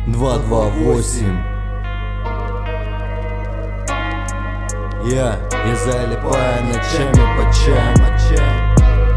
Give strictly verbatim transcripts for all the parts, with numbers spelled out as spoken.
два два восемь. Я, я залипаю ночами по чаям.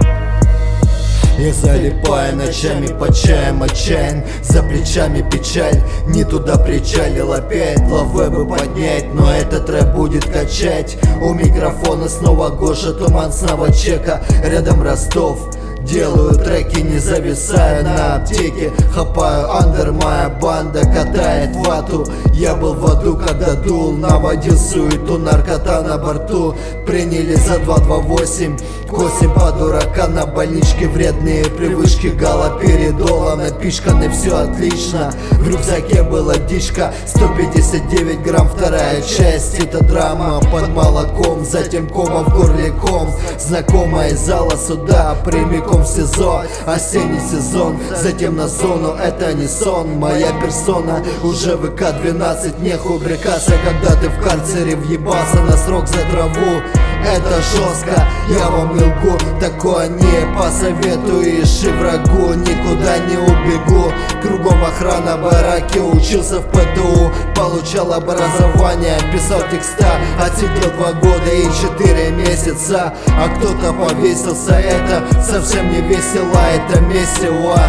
Я залипаю ночами по чаям отчаян. За плечами печаль, не туда причалил опять. Лаве бы поднять, но этот рэп будет качать. У микрофона снова Гоша, туман снова Чека. Рядом Ростов, делаю треки, не зависаю на аптеке. Хапаю андер, моя банда катает вату. Я был в аду, когда дул, наводил суету, наркота на борту. Приняли за два два восемь, косим по дурака. На больничке вредные привычки, галоперидола напичканы, все отлично. В рюкзаке была дичка, сто пятьдесят девять грамм, вторая часть. Это драма под молоком, затем кома в горле ком. Знакомая из зала суда, прямиком в СИЗО. Осенний сезон, затем на зону, это не сон. Моя персона уже вэ ка двенадцать, нехуй брекаться, когда ты в карцере въебался на срок за траву. Это жестко, я вам не лгу, такое не посоветуешь и врагу. Никуда не убегу, кругом охрана, бараки. Учился в пэ тэ у, получал образование, писал текста, отсидел два года и четыре месяца. А кто-то повесился, это совсем не весело, это месиво.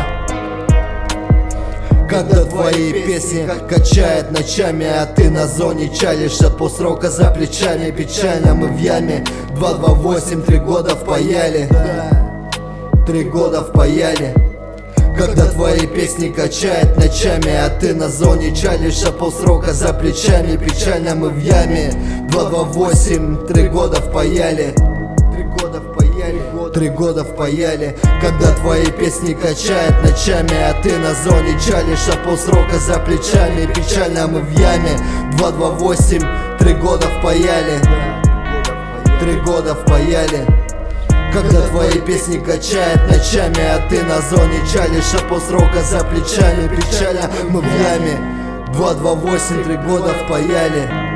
Когда твои песни качает ночами, а ты на зоне чалишься по срока за плечами. Печально мы в яме, два два восемь, три года впаяли. Три года впаяли. Когда твои песни качает ночами, а ты на зоне чалишься по срока за плечами. Печально мы в яме, два два восемь, три года впаяли. Три года впаяли, три года впаяли. Когда твои песни качает ночами, а ты на зоне чалишься по срока за плечами. Печально мы в яме, два два восемь, три года впаяли. Три года впаяли. Когда твои песни качает ночами, а ты на зоне чалишься по срока за плечами. Печально мы в яме, два два восемь, три года впаяли.